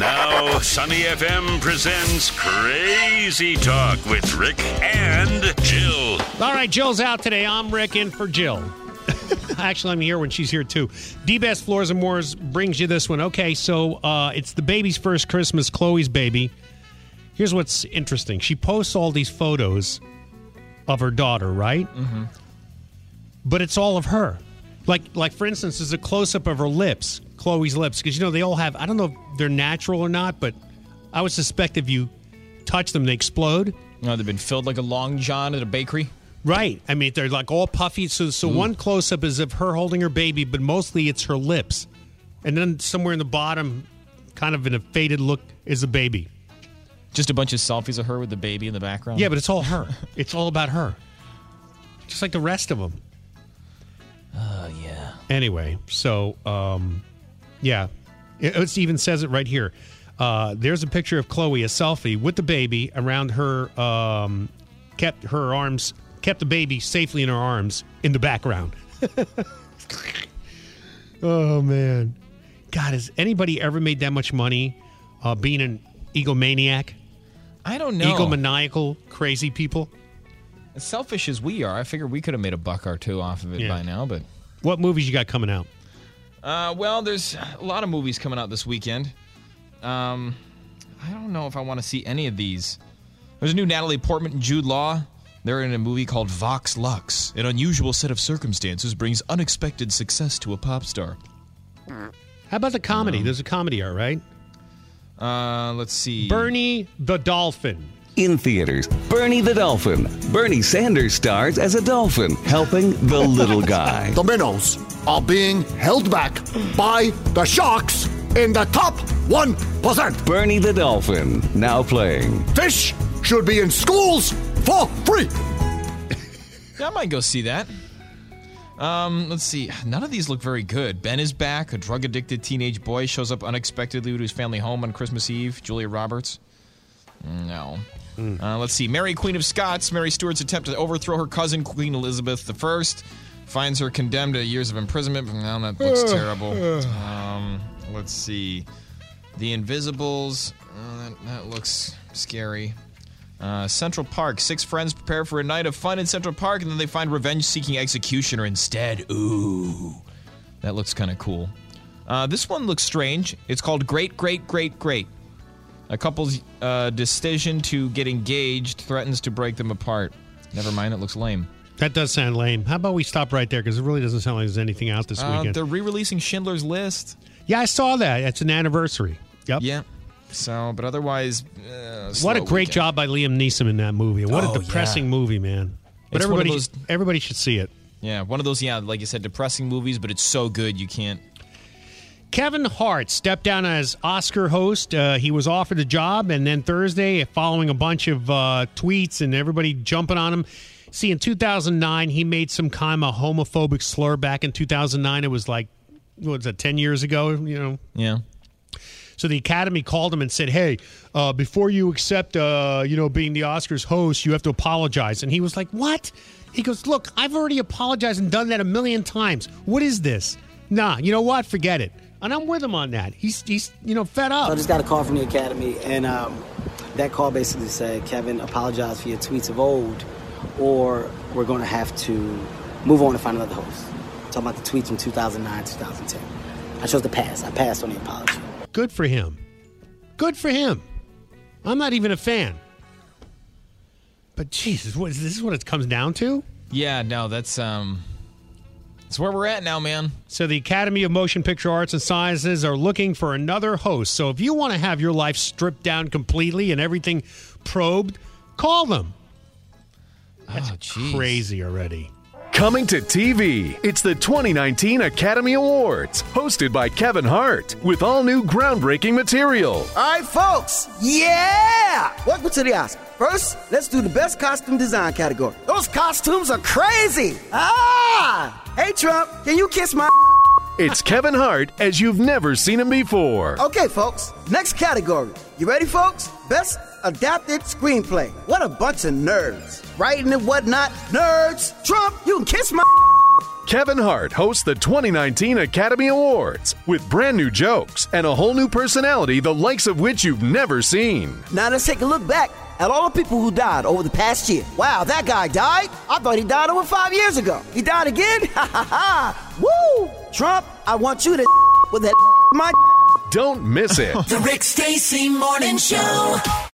Now, Sunny FM presents Crazy Talk with Rick and Jill. All right, Jill's out today. I'm Rick in for Jill. Actually, I'm here when she's here, too. D-Best Floors and Moors brings you this one. Okay, so it's the baby's first Christmas, Chloe's baby. Here's what's interesting. She posts all these photos of her daughter, right? Mm-hmm. But it's all of her. Like for instance, there's a close-up of her lips, Chloe's lips, because, they all have, I don't know if they're natural or not, but I would suspect if you touch them, they explode. They've been filled like a Long John at a bakery. Right. I mean, they're like all puffy. So one close-up is of her holding her baby, but mostly it's her lips. And then somewhere in the bottom, kind of in a faded look, is a baby. Just a bunch of selfies of her with the baby in the background? Yeah, but it's all her. It's all about her. Just like the rest of them. Yeah. Anyway, so, yeah. It even says it right here. There's a picture of Chloe, a selfie with the baby around her, kept the baby safely in her arms in the background. Oh, man. God, has anybody ever made that much money being an egomaniac? I don't know. Egomaniacal, crazy people? As selfish as we are, I figure we could have made a buck or two off of it by now, but... What movies you got coming out? Well, there's a lot of movies coming out this weekend. I don't know if I want to see any of these. There's a new Natalie Portman and Jude Law. They're in a movie called Vox Lux. An unusual set of circumstances brings unexpected success to a pop star. How about the comedy? There's a comedy art, right? Let's see. Bernie the Dolphin. In theaters, Bernie the Dolphin. Bernie Sanders stars as a dolphin, helping the little guy. The minnows are being held back by the sharks in the top 1%. Bernie the Dolphin, now playing. Fish should be in schools for free. Yeah, I might go see that. Let's see. None of these look very good. Ben is back. A drug-addicted teenage boy shows up unexpectedly to his family home on Christmas Eve. Julia Roberts. No. Let's see. Mary, Queen of Scots. Mary Stuart's attempt to overthrow her cousin, Queen Elizabeth I, finds her condemned to years of imprisonment. Now that looks terrible. Let's see. The Invisibles. That looks scary. Central Park. 6 friends prepare for a night of fun in Central Park, and then they find revenge-seeking executioner instead. Ooh. That looks kind of cool. This one looks strange. It's called Great, Great, Great, Great. A couple's decision to get engaged threatens to break them apart. Never mind, it looks lame. That does sound lame. How about we stop right there, because it really doesn't sound like there's anything out this weekend. They're re-releasing Schindler's List. Yeah, I saw that. It's an anniversary. Yep. Yeah. So, but otherwise, what a great job by Liam Neeson in that movie. What a depressing movie, man. But everybody should see it. Yeah, one of those, like you said, depressing movies, but it's so good you can't. Kevin Hart stepped down as Oscar host. He was offered the job, and then Thursday, following a bunch of tweets and everybody jumping on him. See, in 2009, he made some kind of homophobic slur. Back in 2009, it was like, what was that, 10 years ago, Yeah. So the Academy called him and said, hey, before you accept, being the Oscars host, you have to apologize. And he was like, what? He goes, look, I've already apologized and done that 1,000,000 times. What is this? Nah, you know what? Forget it. And I'm with him on that. He's fed up. So I just got a call from the Academy, and that call basically said, Kevin, apologize for your tweets of old, or we're going to have to move on and find another host. Talking about the tweets from 2009, 2010. I chose to pass. I passed on the apology. Good for him. Good for him. I'm not even a fan. But Jesus, this is what it comes down to? Yeah, no, that's where we're at now, man. So the Academy of Motion Picture Arts and Sciences are looking for another host. So if you want to have your life stripped down completely and everything probed, call them. That's crazy already. Coming to TV, it's the 2019 Academy Awards, hosted by Kevin Hart, with all new groundbreaking material. All right, folks, yeah! Welcome to the Oscars. First, let's do the best costume design category. Those costumes are crazy! Hey, Trump, can you kiss my... It's Kevin Hart as you've never seen him before. Okay, folks, next category. You ready, folks? Best adapted screenplay. What a bunch of nerds. Writing and whatnot. Nerds. Trump, you can kiss my... Kevin Hart hosts the 2019 Academy Awards with brand new jokes and a whole new personality the likes of which you've never seen. Now let's take a look back at all the people who died over the past year. Wow, that guy died? I thought he died over 5 years ago. He died again? Ha ha ha! Woo! Trump, I want you to with that my. Don't miss it. The Rick Stacy Morning Show.